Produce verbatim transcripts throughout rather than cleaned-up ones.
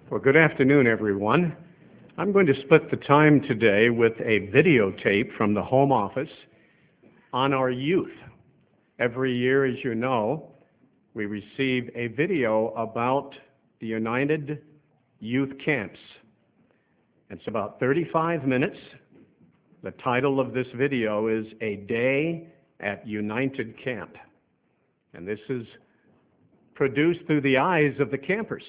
Well, good afternoon, everyone. I'm going to split the time today with a videotape from the Home Office on our youth. Every year, as you know, we receive a video about the United Youth Camps. It's about thirty-five minutes. The title of this video is A Day at United Camp. And this is produced through the eyes of the campers.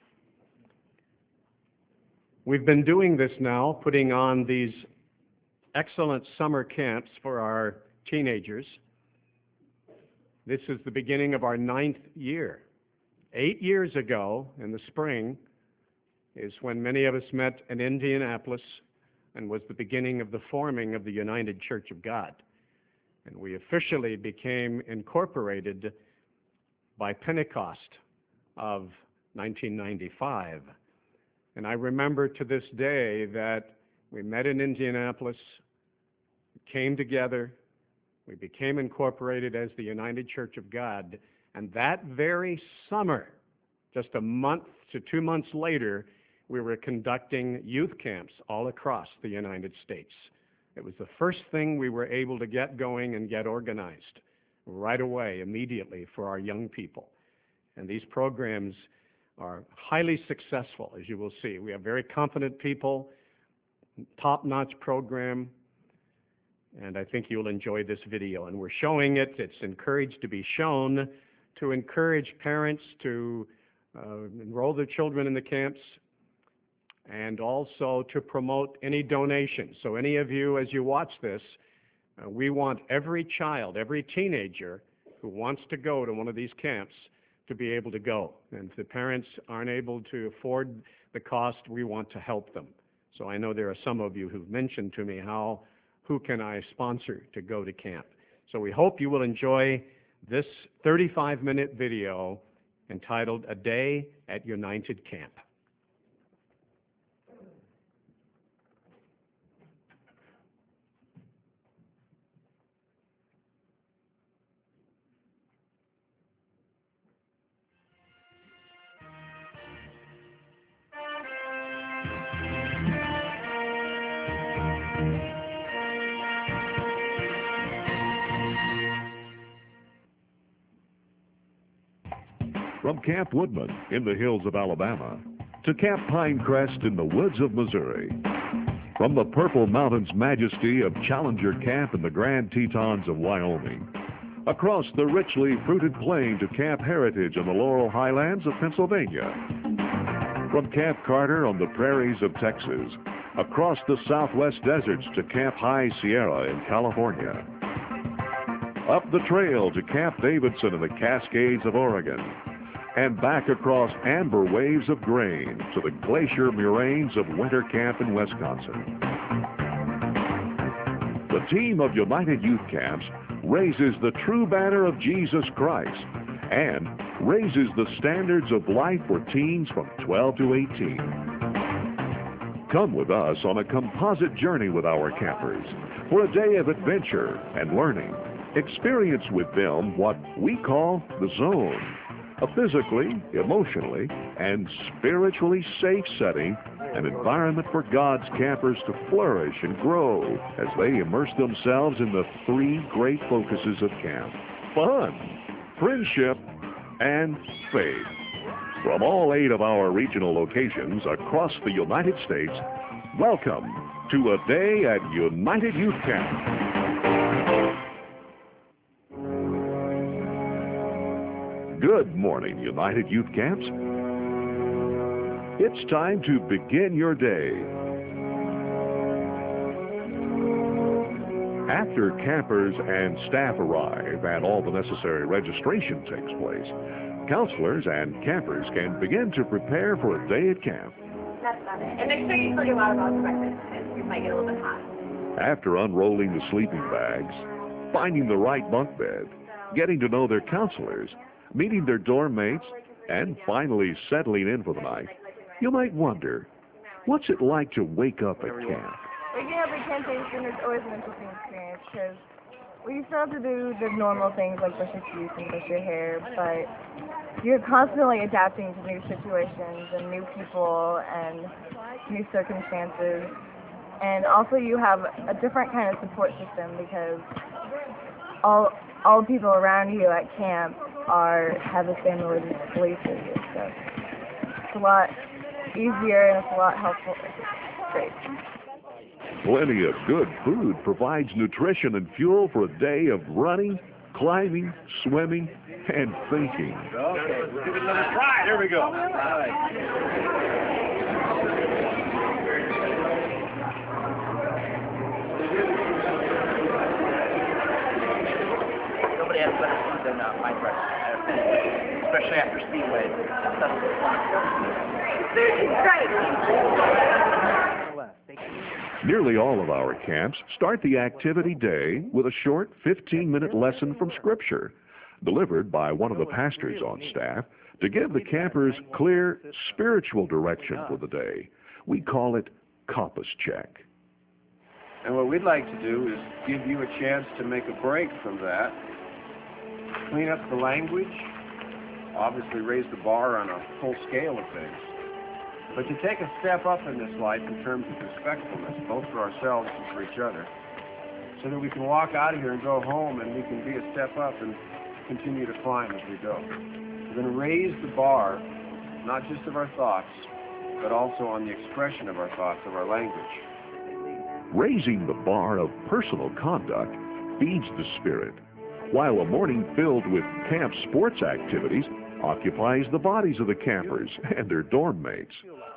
We've been doing this now, putting on these excellent summer camps for our teenagers. This is the beginning of our ninth year. Eight years ago, in the spring, is when many of us met in Indianapolis and was the beginning of the forming of the United Church of God. And we officially became incorporated by Pentecost of nineteen ninety-five. And I remember to this day that we met in Indianapolis, came together, we became incorporated as the United Church of God, and that very summer, just a month to two months later, we were conducting youth camps all across the United States. It was the first thing we were able to get going and get organized right away, immediately, for our young people. And these programs are highly successful, as you will see. We have very confident people, top-notch program, and I think you'll enjoy this video. And we're showing it. It's encouraged to be shown to encourage parents to uh, enroll their children in the camps and also to promote any donations. So any of you, as you watch this, uh, we want every child, every teenager who wants to go to one of these camps to be able to go. And if the parents aren't able to afford the cost, we want to help them. So I know there are some of you who've mentioned to me how, who can I sponsor to go to camp. So we hope you will enjoy this thirty-five minute video entitled A Day at United Camp. From Camp Woodman in the hills of Alabama to Camp Pinecrest in the woods of Missouri. From the Purple Mountains majesty of Challenger Camp in the Grand Tetons of Wyoming. Across the richly fruited plain to Camp Heritage in the Laurel Highlands of Pennsylvania. From Camp Carter on the prairies of Texas. Across the southwest deserts to Camp High Sierra in California. Up the trail to Camp Davidson in the Cascades of Oregon. And back across amber waves of grain to the glacier moraines of Winter Camp in Wisconsin. The team of United Youth Camps raises the true banner of Jesus Christ and raises the standards of life for teens from twelve to eighteen. Come with us on a composite journey with our campers for a day of adventure and learning. Experience with them what we call the zone. A physically, emotionally, and spiritually safe setting, an environment for God's campers to flourish and grow as they immerse themselves in the three great focuses of camp: fun, friendship, and faith. From all eight of our regional locations across the United States, welcome to A Day at United Youth Camp. Good morning, United Youth Camps. It's time to begin your day. After campers and staff arrive and all the necessary registration takes place, counselors and campers can begin to prepare for a day at camp. That's about it. And make sure you still get water bottles for breakfast because you might get a little bit hot. After unrolling the sleeping bags, finding the right bunk bed, getting to know their counselors, meeting their dorm mates, and finally settling in for the night, you might wonder, what's it like to wake up at camp? Waking up at camping is always an interesting experience because We still have to do the normal things like brush your teeth and brush your hair, but you're constantly adapting to new situations and new people and new circumstances. And also you have a different kind of support system because all all the people around you at camp are have the same religious beliefs as you. So it's a lot easier and it's a lot helpful. It's great. Plenty of good food provides nutrition and fuel for a day of running, climbing, swimming, and thinking. Okay, let's give it another try. There we go. All right. Nobody has better food than uh, my breakfast, especially after Speedway. That's the Nearly all of our camps start the activity day with a short fifteen-minute lesson from Scripture, delivered by one of the pastors on staff to give the campers clear spiritual direction for the day. We call it Compass Check. And what we'd like to do is give you a chance to make a break from that, clean up the language, obviously raise the bar on a full scale of things, but to take a step up in this life in terms of respectfulness, both for ourselves and for each other, so that we can walk out of here and go home and we can be a step up and continue to climb as we go. We're going to raise the bar, not just of our thoughts, but also on the expression of our thoughts, of our language. Raising the bar of personal conduct feeds the spirit, while a morning filled with camp sports activities occupies the bodies of the campers and their dorm mates.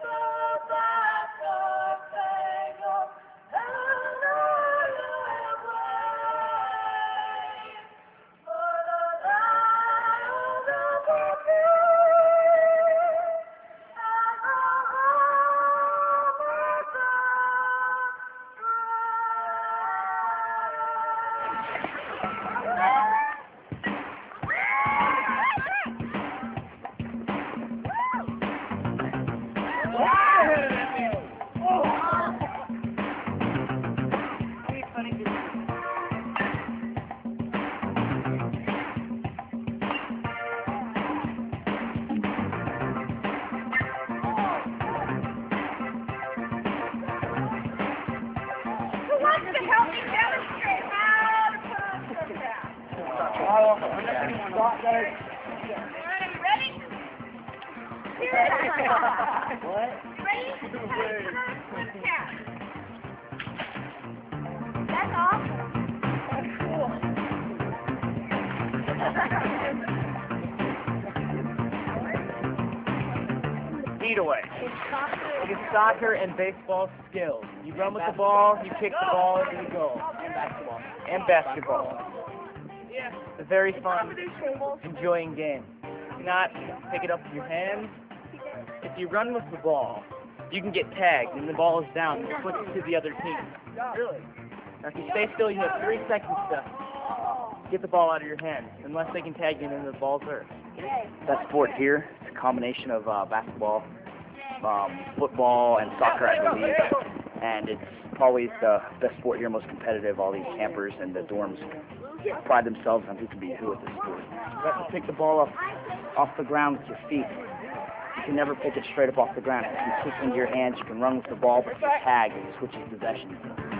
Speedway. It's soccer and baseball skills. You run with the ball, you kick the ball into the goal. And basketball. And basketball. It's a very fun, enjoying game. Do not pick it up with your hands. If you run with the ball, you can get tagged and the ball is down and switch to the other team. Really? Now if you stay still, you have three seconds to get the ball out of your hands, unless they can tag you and then the ball's theirs. That sport here, it's a combination of uh, basketball, um, football, and soccer, I believe. And it's always the best sport here, most competitive. All these campers and the dorms pride themselves on who can be who at this sport. You have to pick the ball up off the ground with your feet. You can never pick it straight up off the ground. If you kick into your hands, you can run with the ball, but if you tag, it switches possession.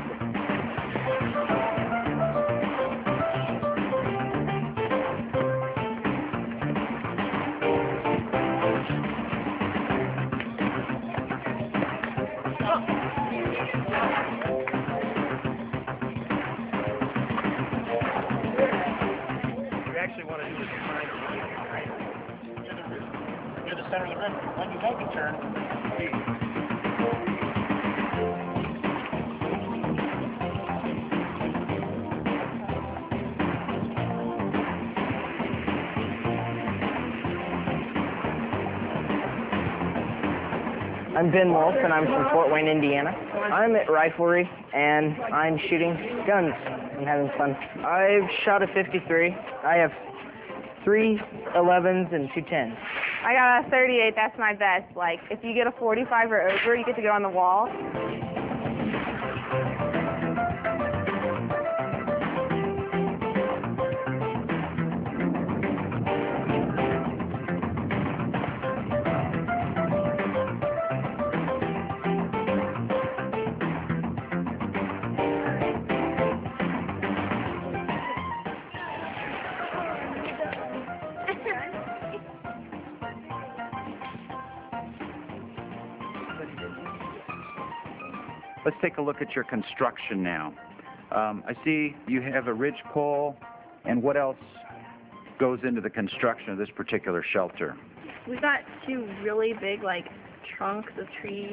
Center of the rim. When you make a turn, I'm Ben Wolf, and I'm from Fort Wayne, Indiana. I'm at Riflery, and I'm shooting guns and having fun. I've shot a fifty-three. I have three elevens and two tens. I got a thirty-eight, that's my best. Like, if you get a forty-five or over, you get to go on the wall. Let's take a look at your construction now. Um, I see you have a ridge pole, and what else goes into the construction of this particular shelter? We got two really big, like, trunks of trees.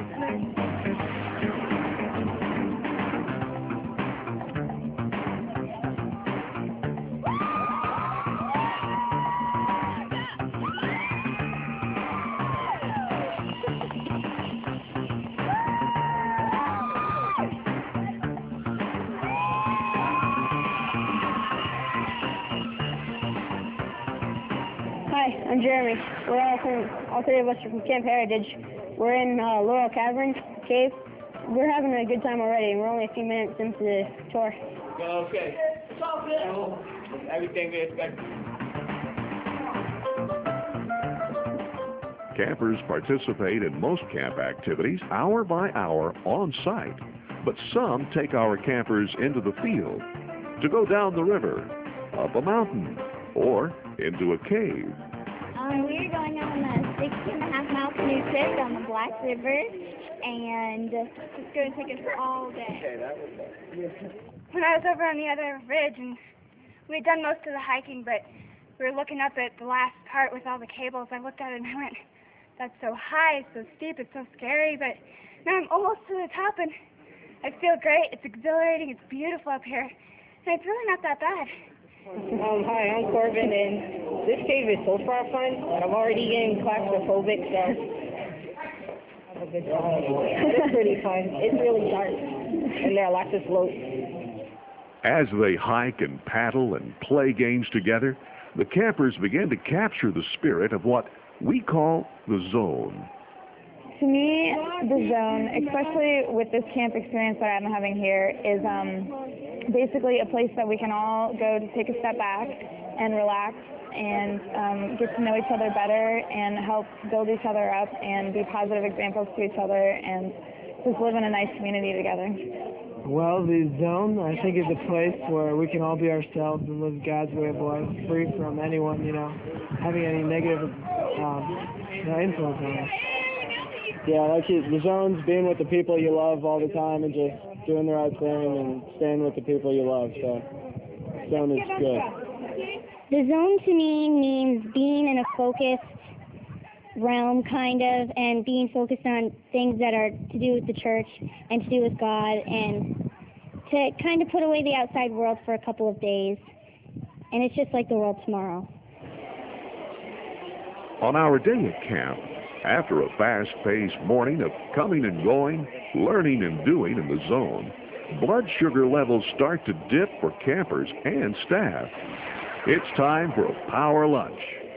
Hi, I'm Jeremy. We're all from, all three of us are from Camp Heritage. We're in uh, Laurel Cavern Cave. We're having a good time already, and we're only a few minutes into the tour. Okay. Everything is good. Campers participate in most camp activities hour by hour on site, but some take our campers into the field, to go down the river, up a mountain, or into a cave. Um, we're going on a sixteen and a half mile canoe trip on the Black River, and it's going to take us all day. When I was over on the other ridge, and we had done most of the hiking, but we were looking up at the last part with all the cables, I looked at it and I went, that's so high, it's so steep, it's so scary, but now I'm almost to the top, and I feel great. It's exhilarating, it's beautiful up here, and it's really not that bad. Um, hi, I'm Corbin, and this cave is so far fun, but I'm already getting claustrophobic, so have a good time. It's pretty fun. It's really dark, and there are lots of slopes. As they hike and paddle and play games together, the campers begin to capture the spirit of what we call the zone. To me, the zone, especially with this camp experience that I'm having here, is um, basically a place that we can all go to take a step back and relax and um, get to know each other better and help build each other up and be positive examples to each other and just live in a nice community together. Well, the zone, I think, is a place where we can all be ourselves and live God's way of life, free from anyone, you know, having any negative um, you know, influence on us. Yeah, like it, the zone's being with the people you love all the time and just doing the right thing and staying with the people you love. So, zone is good. The zone to me means being in a focused realm, kind of, and being focused on things that are to do with the church and to do with God, and to kind of put away the outside world for a couple of days. And it's just like the world tomorrow. On our day at camp, after a fast-paced morning of coming and going, learning and doing in the zone, blood sugar levels start to dip for campers and staff. It's time for a power lunch.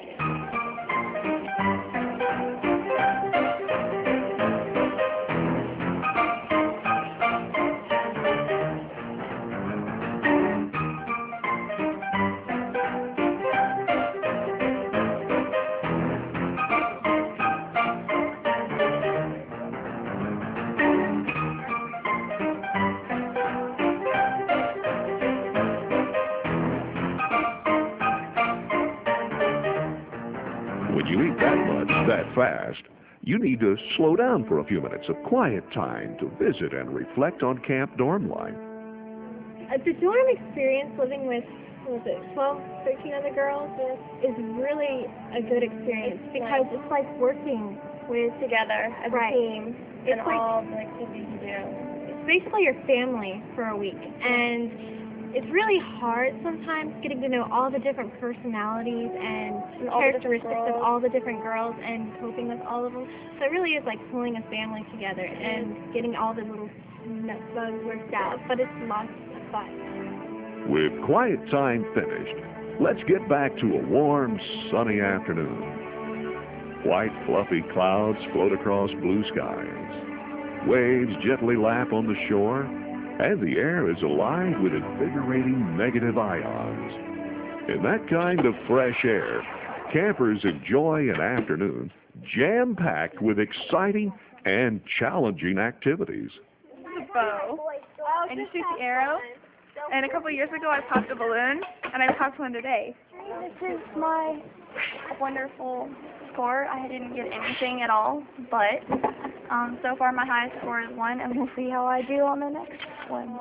When you eat that much that fast, you need to slow down for a few minutes of quiet time to visit and reflect on camp dorm life. Uh, the dorm experience living with, what was it, twelve, thirteen other girls is really a good experience because it's like working with Together as right. a team It's and like- all the activities you do. It's basically your family for a week, and it's really hard sometimes getting to know all the different personalities and, And all the different characteristics of girls. all the different girls and coping with all of them. So it really is like pulling a family together and getting all the little nut bugs worked out, but it's lots of fun. With quiet time finished, let's get back to a warm, sunny afternoon. White, fluffy clouds float across blue skies. Waves gently lap on the shore, and the air is alive with invigorating negative ions. In that kind of fresh air, campers enjoy an afternoon jam-packed with exciting and challenging activities. The bow, and you shoot the arrow. And a couple years ago, I popped a balloon, and I popped one today. This is my wonderful score. I didn't get anything at all, but Um, so far my highest score is one, and we'll see how I do on the next one.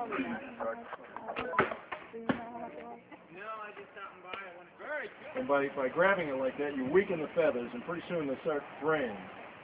And by, by grabbing it like that, you weaken the feathers, and pretty soon they start fraying.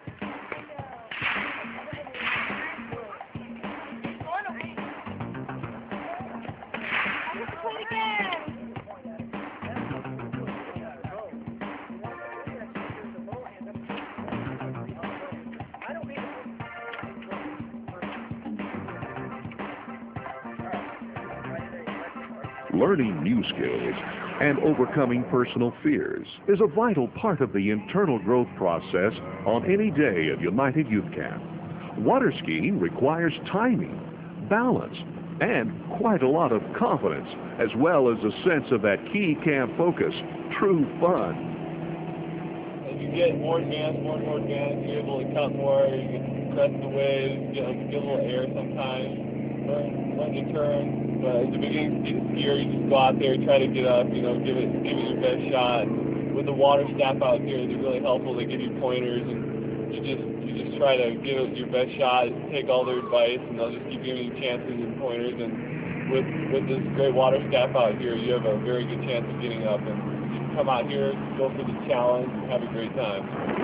Learning new skills and overcoming personal fears is a vital part of the internal growth process on any day of United Youth Camp. Water skiing requires timing, balance, and quite a lot of confidence, as well as a sense of that key camp focus, true fun. As you get more advanced, more and more advanced, you're able to cut more, you can crest the waves, get, like, get a little air sometimes, learn, learn to turn. But at the beginning skier, you just go out there, try to get up, you know, give it, give it your best shot. With the water staff out here, they're really helpful. They give you pointers, and you just, you just try to give it your best shot, take all their advice, and they'll just keep giving you chances and pointers. And with, with this great water staff out here, you have a very good chance of getting up. And you can come out here, go for the challenge, and have a great time.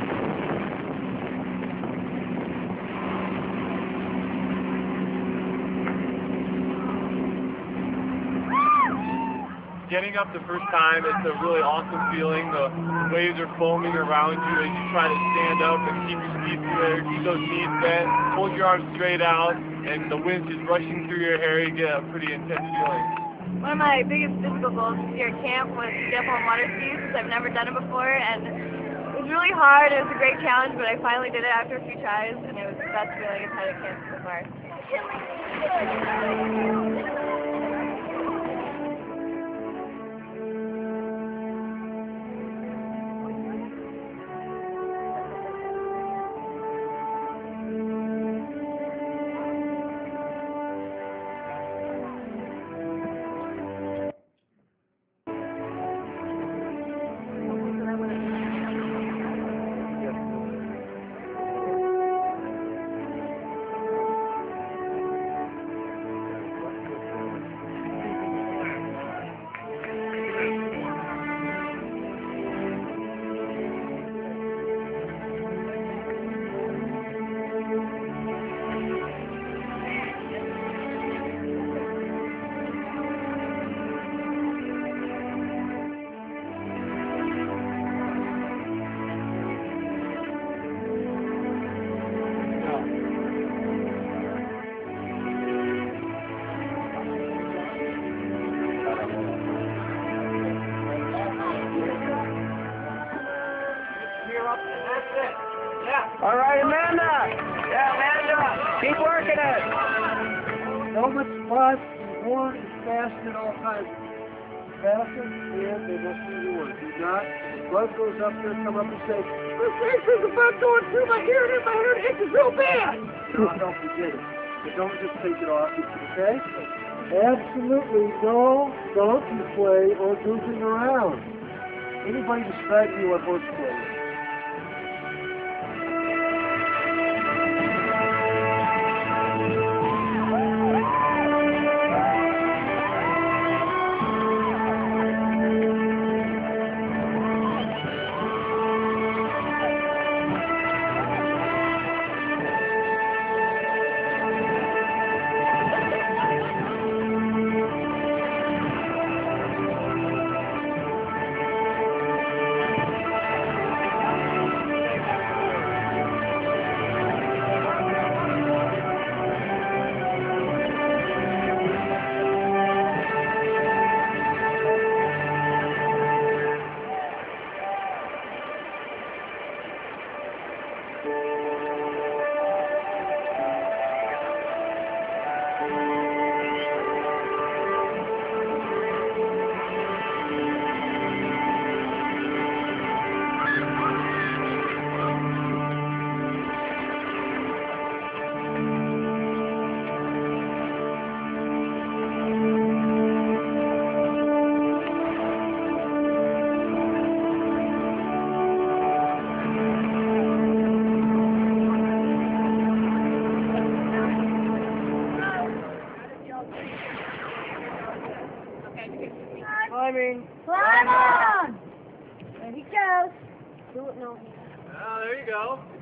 Getting up the first time, it's a really awesome feeling. The waves are foaming around you as you try to stand up and keep your feet square, keep those knees bent, hold your arms straight out, and the wind's just rushing through your hair. You get a pretty intense feeling. One of my biggest physical goals this year at camp was to get up on water skis, because I've never done it before, and it was really hard. It was a great challenge, but I finally did it after a few tries, and it was the best feeling I've had at camp so far. All right, Amanda. Yeah, Amanda. Keep working it. Helmet spots, horn, is fastened all kinds. Fasten, and they must be yours. Do not, if the bug goes up there, come up and say, "My face is a bug going through my ear and my hair, it itches real bad." No, don't forget it. But don't just take it off, okay? Absolutely no donkey play or goofing around. Anybody describe to you what horse play is?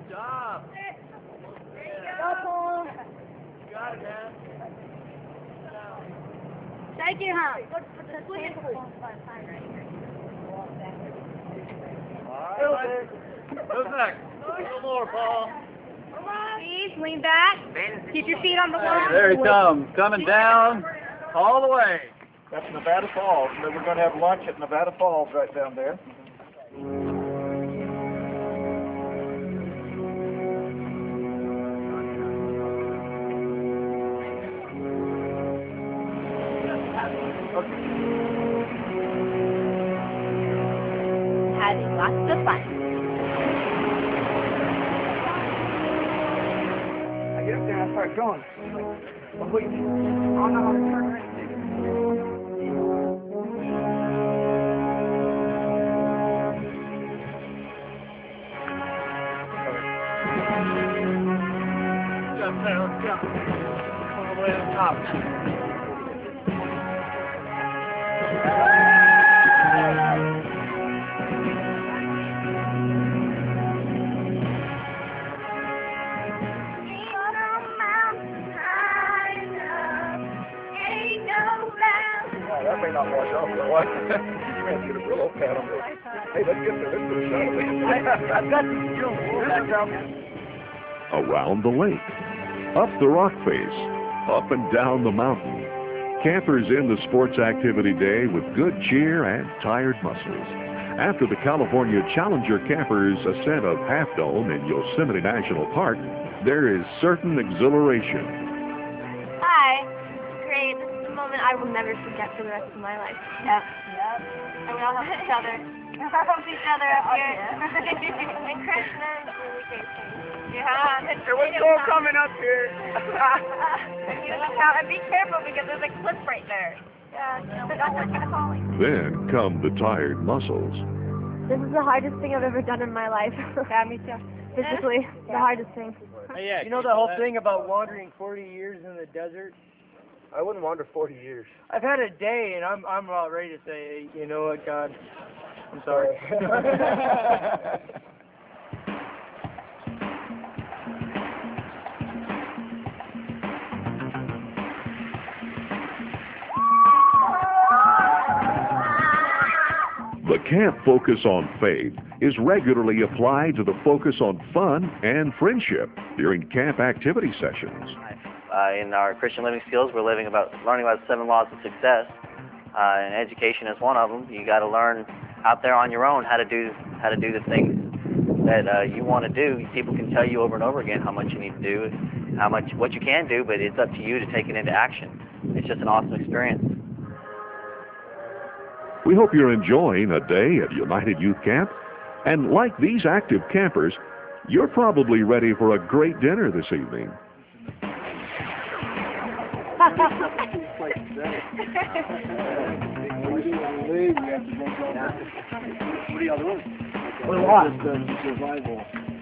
job. Double. You got it, man. Thank you, huh? All right. Who's next? A little more, Paul. Please lean back. Keep your feet on the wall. There he comes, coming down all the way. That's Nevada Falls. We're going to have lunch at Nevada Falls right down there. Having lots of fun. I get up there and I start going. Oh, wait. I don't know how to turn right. Jump down, jump. All the way to the top. That may not wash off for a while. You may have to get a real old pat on this. Hey, let's get there. Let's get a shot of it. I've got the skills. Around the lake, up the rock face, up and down the mountain. Campers in the sports activity day with good cheer and tired muscles. After the California Challenger campers' ascent of Half Dome in Yosemite National Park, there is certain exhilaration. Hi. Great. This is a moment I will never forget for the rest of my life. Yep. Yep. And we all help each other. Help each other up here. And Christmas really great things. Yeah. There was no coming up here. And be careful because there's a cliff right there. Yeah. So don't look at the falling. Then come the tired muscles. This is the hardest thing I've ever done in my life. Yeah, me too. Physically, the hardest thing. Hey, yeah, You know the whole thing about wandering forty years in the desert? I wouldn't wander forty years. I've had a day, and I'm I'm about ready to say, you know what, God, I'm sorry. The camp focus on faith is regularly applied to the focus on fun and friendship during camp activity sessions. Uh, in our Christian living skills, we're living about learning about seven laws of success, uh, and education is one of them. You got to learn out there on your own how to do how to do the things that uh, you want to do. People can tell you over and over again how much you need to do, how much what you can do, but it's up to you to take it into action. It's just an awesome experience. We hope you're enjoying a day at United Youth Camp, and like these active campers, you're probably ready for a great dinner this evening. What are y'all doing? What a lot. Just, uh, survival.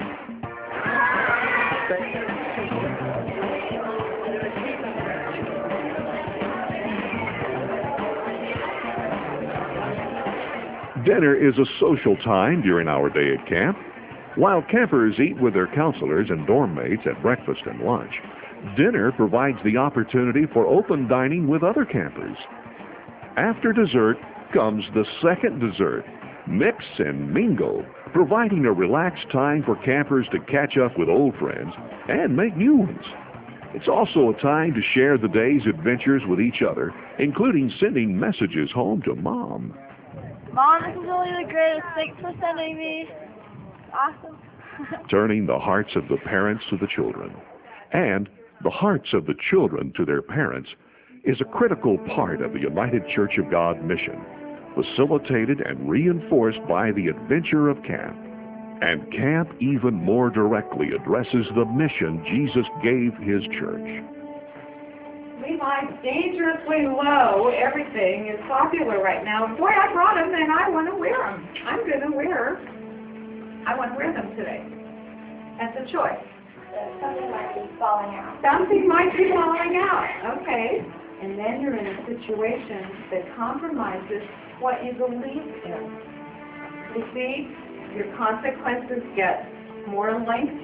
Dinner is a social time during our day at camp. While campers eat with their counselors and dorm mates at breakfast and lunch, dinner provides the opportunity for open dining with other campers. After dessert comes the second dessert, mix and mingle, providing a relaxed time for campers to catch up with old friends and make new ones. It's also a time to share the day's adventures with each other, including sending messages home to Mom. Mom, this is really the greatest. Thanks for sending me. Awesome. Turning the hearts of the parents to the children, and the hearts of the children to their parents, is a critical part of the United Church of God mission, facilitated and reinforced by the adventure of camp. And camp even more directly addresses the mission Jesus gave his church. We like dangerously low. Everything is popular right now. Boy, I brought them and I want to wear them. I'm going to wear. I want to wear them today. That's a choice. Something might be falling out. Something might be falling out. Okay. And then you're in a situation that compromises what you believe in. You see, your consequences get more linked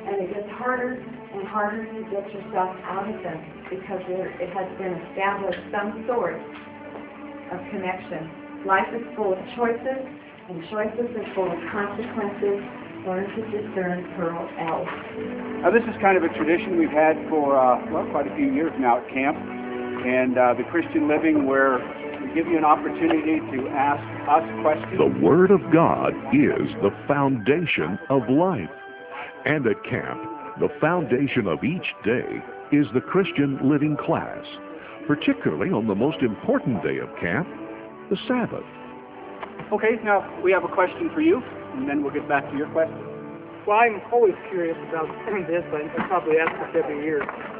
And it gets harder and harder to get yourself out of them because there, it has been established some sort of connection. Life is full of choices, and choices are full of consequences. Learn to discern pearl L. Now, this is kind of a tradition we've had for, uh, well, quite a few years now at camp. And uh, the Christian Living, where we give you an opportunity to ask us questions. The Word of God is the foundation of life. And at camp, the foundation of each day is the Christian Living class, particularly on the most important day of camp, the Sabbath. Okay, now we have a question for you, and then we'll get back to your question. Well, I'm always curious about this, but I probably ask this every year.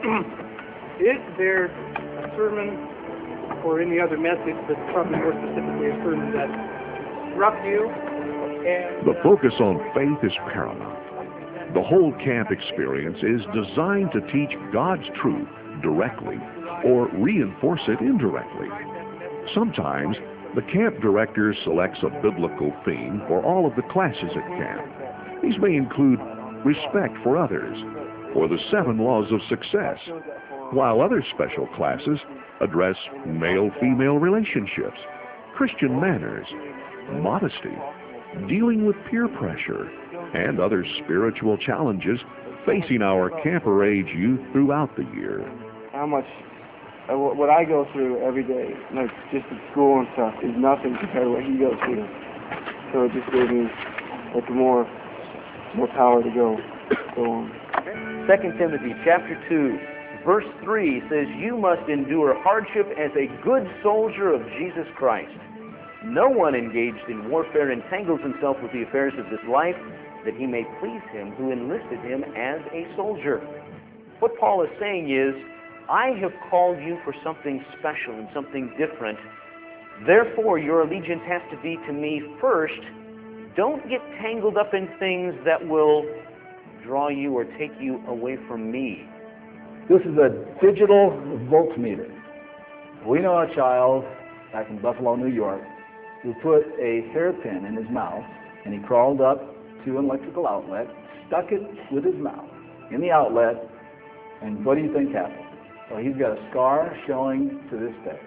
Is there a sermon or any other message, but probably more specifically a sermon that struck you? And, the focus on faith is paramount. The whole camp experience is designed to teach God's truth directly or reinforce it indirectly. Sometimes the camp director selects a biblical theme for all of the classes at camp. These may include respect for others or the seven laws of success, while other special classes address male-female relationships, Christian manners, modesty, dealing with peer pressure, and other spiritual challenges facing our camper-age youth throughout the year. How much Uh, what I go through every day, like just at school and stuff, is nothing compared to what he goes through. So it just gave me like more, more power to go, go on. Second Timothy chapter two, verse three says, "You must endure hardship as a good soldier of Jesus Christ. No one engaged in warfare entangles himself with the affairs of this life, that he may please him who enlisted him as a soldier." What Paul is saying is, I have called you for something special and something different. Therefore, your allegiance has to be to me first. Don't get tangled up in things that will draw you or take you away from me. This is a digital voltmeter. We know a child back in Buffalo, New York, who put a hairpin in his mouth, and he crawled up to an electrical outlet, stuck it with his mouth in the outlet, and what do you think happened? Well, he's got a scar showing to this day.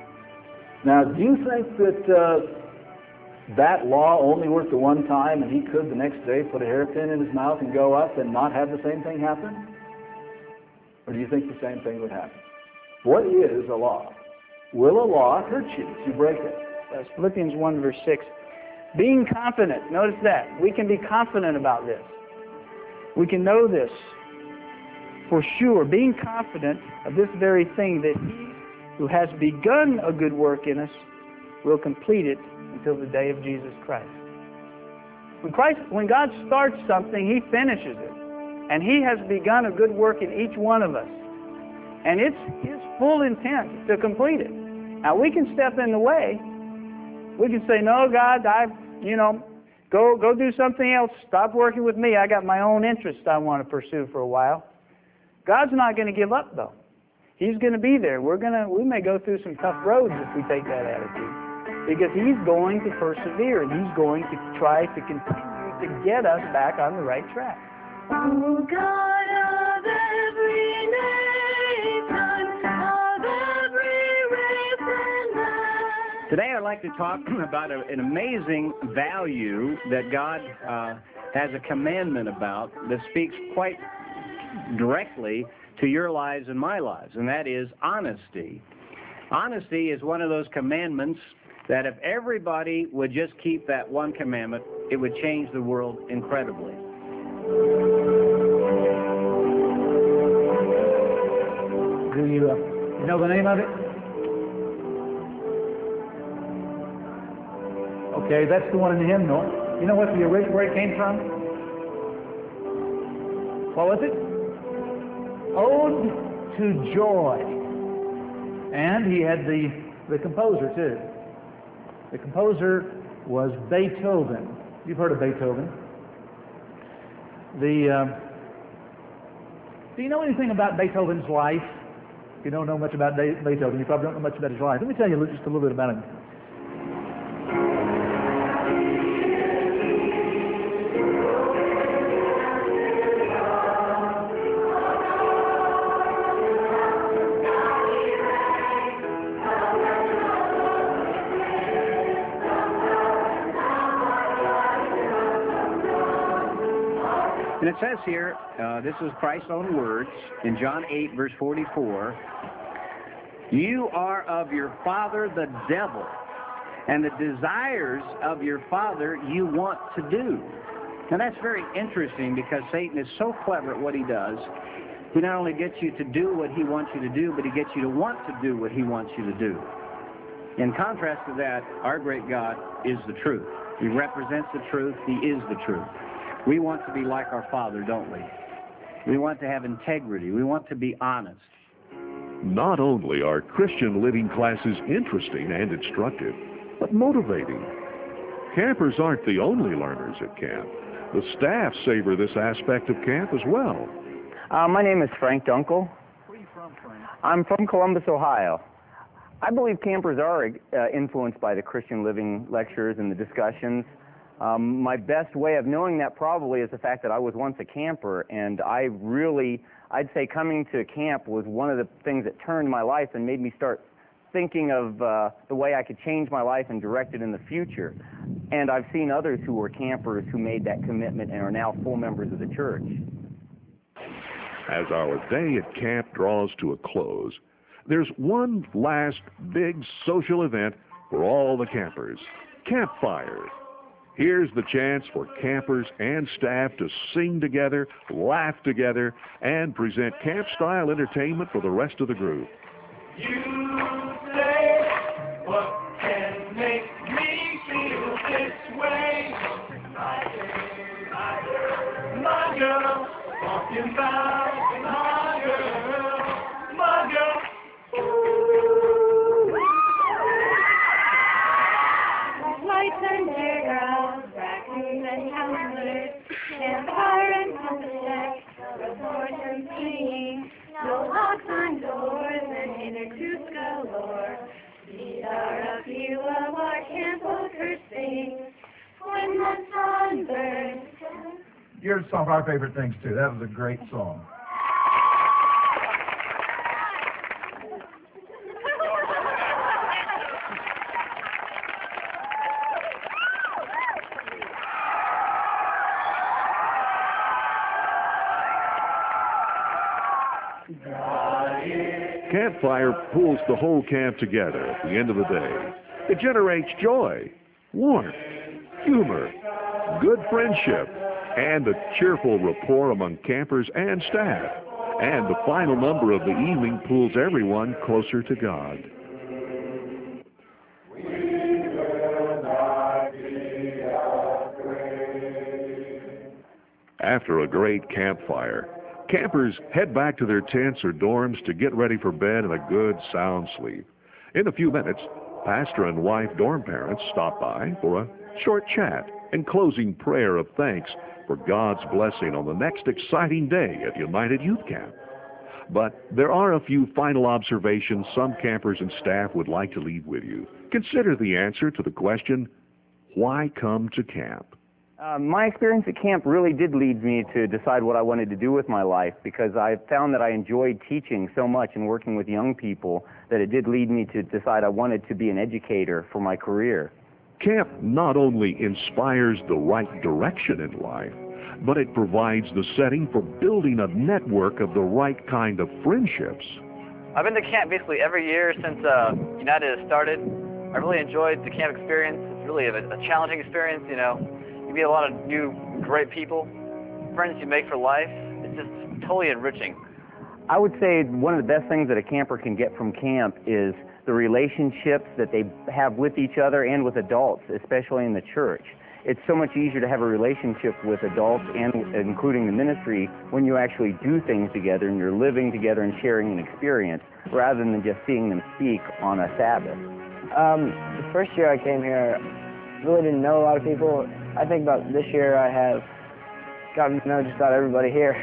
Now, do you think that uh, that law only worked the one time and he could the next day put a hairpin in his mouth and go up and not have the same thing happen? Or do you think the same thing would happen? What is a law? Will a law hurt you if you break it? That's Philippians one, verse six. Being confident, notice that. We can be confident about this. We can know this for sure, being confident of this very thing, that he who has begun a good work in us will complete it until the day of Jesus Christ. When Christ, when God starts something, he finishes it. And he has begun a good work in each one of us. And it's his full intent to complete it. Now, we can step in the way. We can say, no, God, I, you know, go, go do something else. Stop working with me. I got my own interests I want to pursue for a while. God's not going to give up, though. He's going to be there. We're going to, we may go through some tough roads if we take that attitude. Because he's going to persevere, and he's going to try to continue to get us back on the right track. Oh, God of every nation, of every race and land. Today I'd like to talk about a, an amazing value that God uh, has a commandment about that speaks quite directly to your lives and my lives, and that is honesty. Honesty is one of those commandments that if everybody would just keep that one commandment, it would change the world incredibly. Do you, uh, you know the name of it? Okay, that's the one in the hymnal. You know what the original, where it came from? What was it? Ode to Joy. And he had the, the composer, too. The composer was Beethoven. You've heard of Beethoven. The, uh, do you know anything about Beethoven's life? If you don't know much about Beethoven, you probably don't know much about his life. Let me tell you just a little bit about him. And it says here, uh, this is Christ's own words, in John eight, verse forty-four, you are of your father the devil, and the desires of your father you want to do. Now that's very interesting because Satan is so clever at what he does. He not only gets you to do what he wants you to do, but he gets you to want to do what he wants you to do. In contrast to that, our great God is the truth. He represents the truth. He is the truth. We want to be like our Father, don't we? We want to have integrity. We want to be honest. Not only are Christian living classes interesting and instructive, but motivating. Campers aren't the only learners at camp. The staff savor this aspect of camp as well. Uh, my name is Frank Dunkel. Where are you from, Frank? I'm from Columbus, Ohio. I believe campers are uh, influenced by the Christian living lectures and the discussions. Um, my best way of knowing that probably is the fact that I was once a camper, and I really, I'd say coming to camp was one of the things that turned my life and made me start thinking of uh, the way I could change my life and direct it in the future. And I've seen others who were campers who made that commitment and are now full members of the church. As our day at camp draws to a close, there's one last big social event for all the campers, Campfire. Here's the chance for campers and staff to sing together, laugh together, and present camp-style entertainment for the rest of the group. You say, what can make me feel this way? My girl, my girl, talking about my girl, my girl. Lights and fairgrounds, raccoons and counselors, campfire and compass deck, reports and singing, no locks on doors and inner truths galore. These are a few of our camp workers sing, when the sun burns. Here's some of our favorite things too. That was a great song. Campfire pulls the whole camp together at the end of the day. It generates joy, warmth, humor, good friendship, and a cheerful rapport among campers and staff. And the final number of the evening pulls everyone closer to God. After a great campfire, campers head back to their tents or dorms to get ready for bed and a good sound sleep. In a few minutes, pastor and wife dorm parents stop by for a short chat and closing prayer of thanks for God's blessing on the next exciting day at United Youth Camp. But there are a few final observations some campers and staff would like to leave with you. Consider the answer to the question, why come to camp? Uh, my experience at camp really did lead me to decide what I wanted to do with my life, because I found that I enjoyed teaching so much and working with young people that it did lead me to decide I wanted to be an educator for my career. Camp not only inspires the right direction in life, but it provides the setting for building a network of the right kind of friendships. I've been to camp basically every year since uh, United has started. I really enjoyed the camp experience. It's really a, a challenging experience, you know. You meet a lot of new, great people, friends you make for life. It's just totally enriching. I would say one of the best things that a camper can get from camp is the relationships that they have with each other and with adults, especially in the church. It's so much easier to have a relationship with adults and including the ministry when you actually do things together and you're living together and sharing an experience rather than just seeing them speak on a Sabbath. Um, the first year I came here, really didn't know a lot of people. I think about this year I have gotten to know just about everybody here.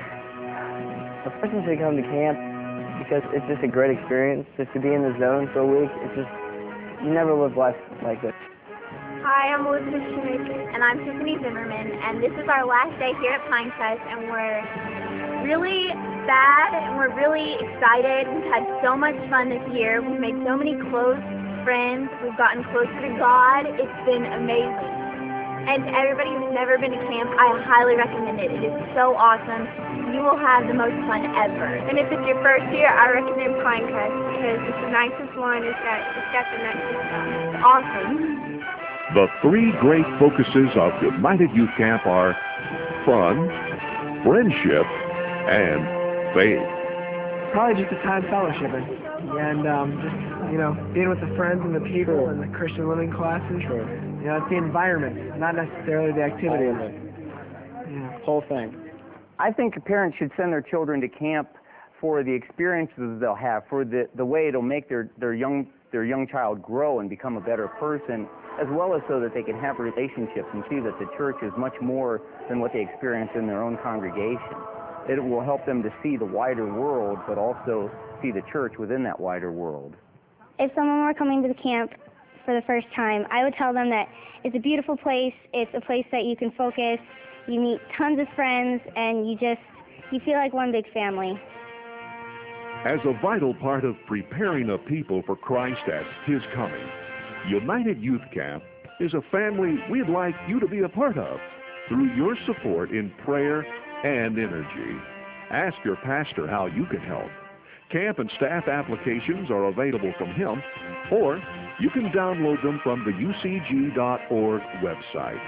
A person should come to camp because it's just a great experience. Just to be in the zone for a week, it's just, you never live life like this. Hi, I'm Elizabeth Shoemaker. And I'm Tiffany Zimmerman, and this is our last day here at Pinecrest, and we're really sad, and we're really excited. We've had so much fun this year. We've made so many close friends. We've gotten closer to God. It's been amazing. And to everybody who's never been to camp, I highly recommend it. It is so awesome. You will have the most fun ever. And if it's your first year, I recommend Pinecrest because it's the nicest one. It's got, it's got the nicest stuff. It's awesome. The three great focuses of United Youth Camp are fun, friendship, and faith. Probably just a time fellowshipping and um, just, you know, being with the friends and the people and the Christian living classes. Sure. You know, it's the environment, not necessarily the activity of it. Yeah. Whole thing. I think parents should send their children to camp for the experiences they'll have, for the, the way it'll make their, their, young, their young child grow and become a better person, as well as so that they can have relationships and see that the church is much more than what they experience in their own congregation. It will help them to see the wider world, but also see the church within that wider world. If someone were coming to the camp for the first time, I would tell them that it's a beautiful place, it's a place that you can focus, you meet tons of friends, and you just, you feel like one big family. As a vital part of preparing a people for Christ at His coming, United Youth Camp is a family we'd like you to be a part of through your support in prayer and energy. Ask your pastor how you can help. Camp and staff applications are available from him, or you can download them from the U C G dot org website.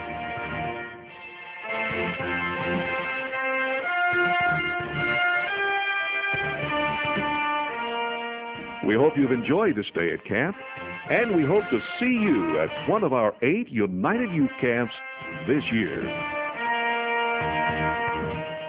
We hope you've enjoyed the stay at camp, and we hope to see you at one of our eight United Youth Camps this year.